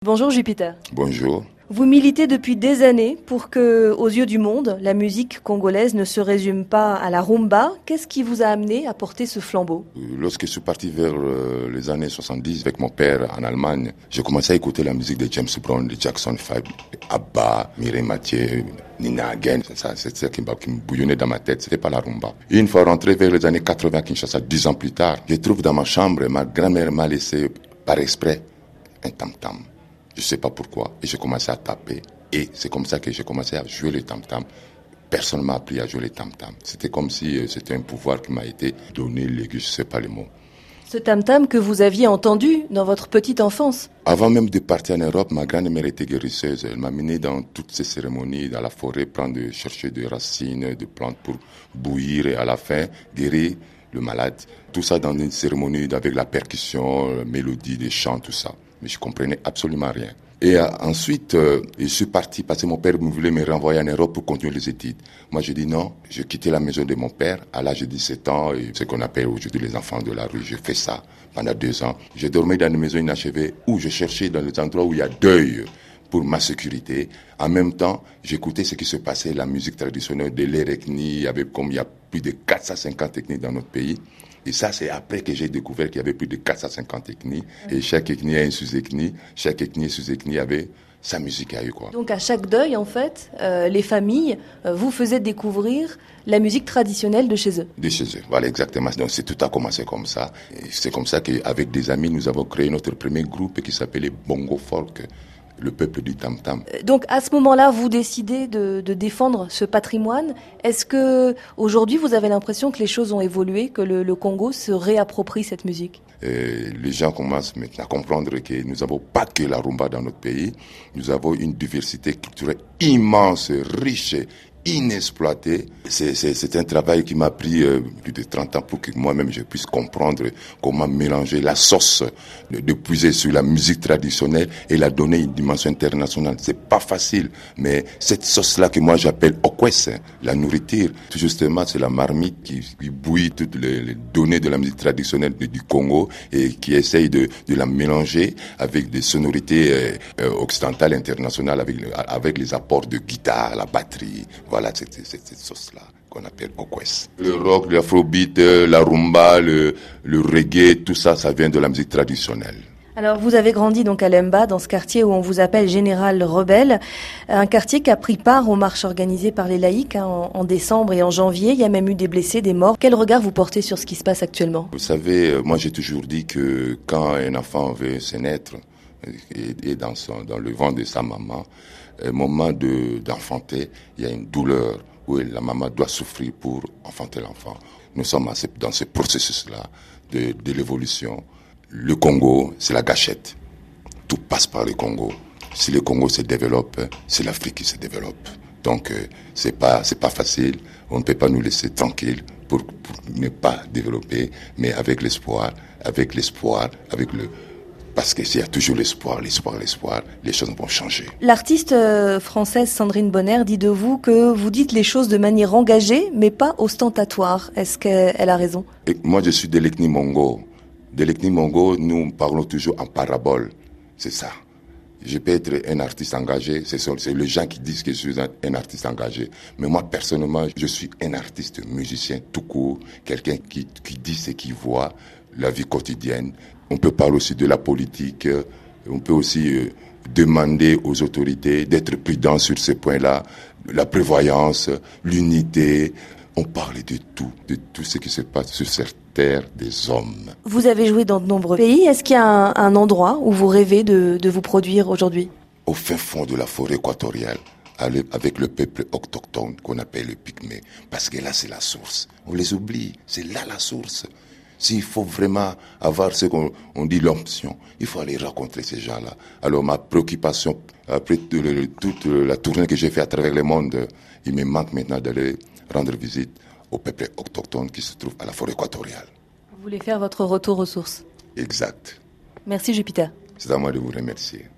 Bonjour Jupiter. Bonjour. Vous militez depuis des années pour que, aux yeux du monde, la musique congolaise ne se résume pas à la rumba. Qu'est-ce qui vous a amené à porter ce flambeau? Lorsque je suis parti vers les années 70 avec mon père en Allemagne, j'ai commencé à écouter la musique de James Brown, de Jackson 5, Abba, Mireille Mathieu, Nina Hagen. C'est ça qui me bouillonnait dans ma tête, c'était pas la rumba. Et une fois rentré vers les années 80 à Kinshasa, 10 ans plus tard, je trouve dans ma chambre, ma grand-mère m'a laissé par exprès un tam-tam. Je sais pas pourquoi. Et j'ai commencé à taper. Et c'est comme ça que j'ai commencé à jouer le tam-tam. Personne ne m'a appris à jouer le tam-tam. C'était comme si c'était un pouvoir qui m'a été donné, je sais pas le mot. Ce tam-tam que vous aviez entendu dans votre petite enfance. Avant même de partir en Europe, ma grand-mère était guérisseuse. Elle m'a mené dans toutes ces cérémonies, dans la forêt, chercher des racines, des plantes pour bouillir et à la fin guérir le malade. Tout ça dans une cérémonie avec la percussion, la mélodie, des chants, tout ça. Mais je comprenais absolument rien. Et ensuite, je suis parti parce que mon père voulait me renvoyer en Europe pour continuer les études. Moi, j'ai dit non. J'ai quitté la maison de mon père à l'âge de 17 ans, et ce qu'on appelle aujourd'hui les enfants de la rue. J'ai fait ça pendant 2 ans. J'ai dormi dans une maison inachevée où je cherchais dans les endroits où il y a deuil pour ma sécurité. En même temps, j'écoutais ce qui se passait, la musique traditionnelle de l'ethnie. Il y avait comme il y a plus de 450 ethnies dans notre pays. Et ça, c'est après que j'ai découvert qu'il y avait plus de 450 ethnies. Et chaque ethnie a une sous-ethnie. Chaque ethnie et sous-ethnie avait sa musique à eux, quoi. Donc à chaque deuil, en fait, les familles vous faisaient découvrir la musique traditionnelle de chez eux. De chez eux, voilà exactement. Donc tout a commencé comme ça. Et c'est comme ça qu'avec des amis, nous avons créé notre premier groupe qui s'appelait Bongo Folk, le peuple du tam-tam. Donc à ce moment-là, vous décidez de défendre ce patrimoine. Est-ce que aujourd'hui vous avez l'impression que les choses ont évolué, que le Congo se réapproprie cette musique? Les gens commencent maintenant à comprendre que nous n'avons pas que la rumba dans notre pays. Nous avons une diversité culturelle immense, riche, inexploitée. C'est un travail qui m'a pris plus de 30 ans pour que moi-même je puisse comprendre comment mélanger la sauce, de puiser sur la musique traditionnelle et la donner une dimension internationale. C'est pas facile, mais cette sauce-là que moi j'appelle okwes, la nourriture, tout justement c'est la marmite qui bouillit toutes les données de la musique traditionnelle du Congo et qui essaye de la mélanger avec des sonorités occidentales, internationales, avec les apports de guitare, la batterie. Voilà cette sauce-là qu'on appelle okwes. Le rock, l'afrobeat, la rumba, le reggae, tout ça, ça vient de la musique traditionnelle. Alors vous avez grandi donc à Lemba, dans ce quartier où on vous appelle Général Rebelle, un quartier qui a pris part aux marches organisées par les laïcs en décembre et en janvier. Il y a même eu des blessés, des morts. Quel regard vous portez sur ce qui se passe actuellement? Vous savez, moi j'ai toujours dit que quand un enfant veut se naître et dans le ventre de sa maman, au moment d'enfanter, il y a une douleur où la maman doit souffrir pour enfanter l'enfant. Nous sommes dans ce processus-là de l'évolution. Le Congo, c'est la gâchette. Tout passe par le Congo. Si le Congo se développe, c'est l'Afrique qui se développe. Donc, c'est pas facile. On ne peut pas nous laisser tranquilles pour ne pas développer, mais avec l'espoir, parce que s'il y a toujours l'espoir, les choses vont changer. L'artiste française Sandrine Bonner dit de vous que vous dites les choses de manière engagée, mais pas ostentatoire. Est-ce qu'elle a raison? Et moi, je suis de l'ethnie Mongo. De l'ethnie Mongo, nous parlons toujours en parabole. C'est ça. Je peux être un artiste engagé, c'est les gens qui disent que je suis un artiste engagé. Mais moi, personnellement, je suis un artiste musicien tout court, quelqu'un qui dit ce qu'il voit, la vie quotidienne. On peut parler aussi de la politique, on peut aussi demander aux autorités d'être prudents sur ces points-là, la prévoyance, l'unité. On parle de tout ce qui se passe sur cette terre des hommes. Vous avez joué dans de nombreux pays. Est-ce qu'il y a un endroit où vous rêvez de vous produire aujourd'hui? Au fin fond de la forêt équatoriale, avec le peuple autochtone qu'on appelle le Pygmée. Parce que là, c'est la source. On les oublie. C'est là la source. S'il faut vraiment avoir ce qu'on dit l'option, il faut aller rencontrer ces gens-là. Alors ma préoccupation, après toute la tournée que j'ai faite à travers le monde, il me manque maintenant d'aller rendre visite au peuple autochtone qui se trouve à la forêt équatoriale. Vous voulez faire votre retour aux sources? Exact. Merci Jupiter. C'est à moi de vous remercier.